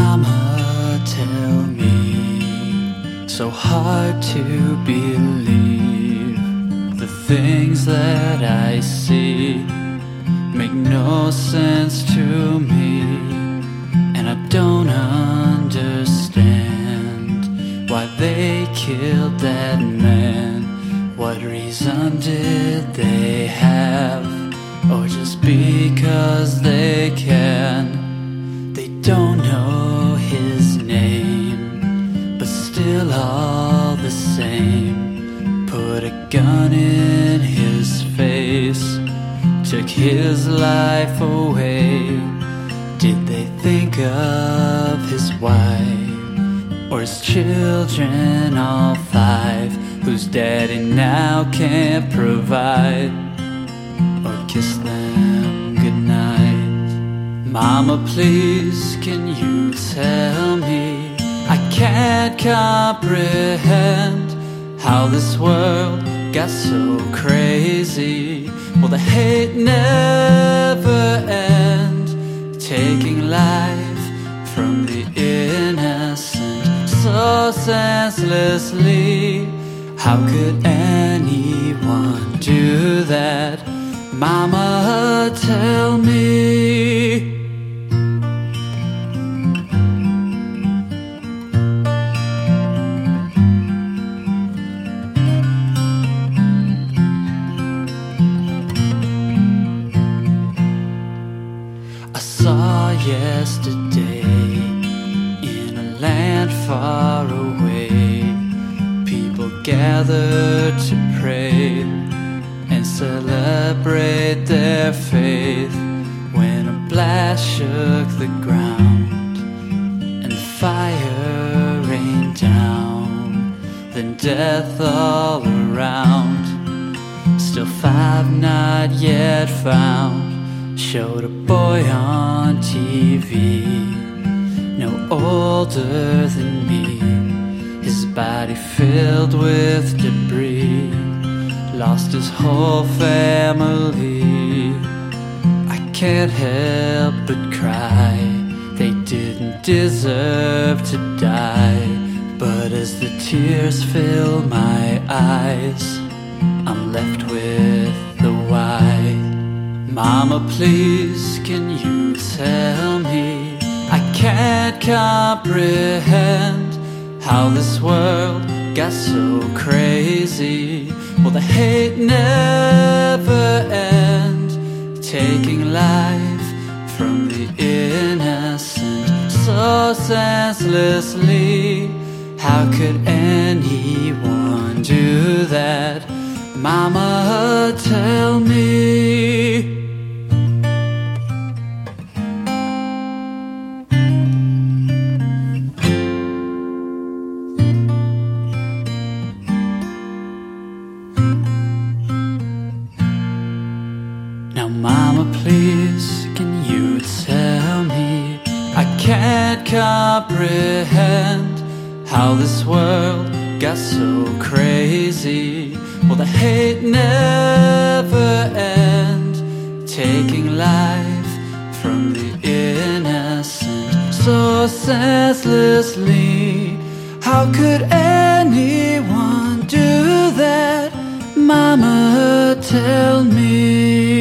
Mama, tell me, so hard to believe. The things that I see make no sense to me, and I don't understand why they killed that man. What reason did they have? Or just because they can? They don't know his name, but still all the same, put a gun in his face, took his life away. Did they think of his wife, or his children, all five, whose daddy now can't provide, or kiss them goodnight? Mama, please, can you tell me? I can't comprehend how this world got so crazy. Will the hate never end? Taking life from the innocent so senselessly. How could anyone do that? Mama, tell me. I saw yesterday in a land far away, people gathered to pray and celebrate their faith, when a blast shook the ground and fire rained down, then death all around. Still five not yet found showed a boy on TV, no older than me, his body filled with debris, lost his whole family. I can't help but cry. They didn't deserve to die, but as the tears fill my eyes, I'm left with the why. Mama, please, can you tell me? I can't comprehend how this world got so crazy. Will the hate never end? Taking life from the innocent so senselessly. How could anyone do that? Mama, tell me. Now, Mama, please, can you tell me? I can't comprehend how this world got so crazy. Will the hate never end? Taking life from the innocent so senselessly. How could anyone do that? Mama, tell me.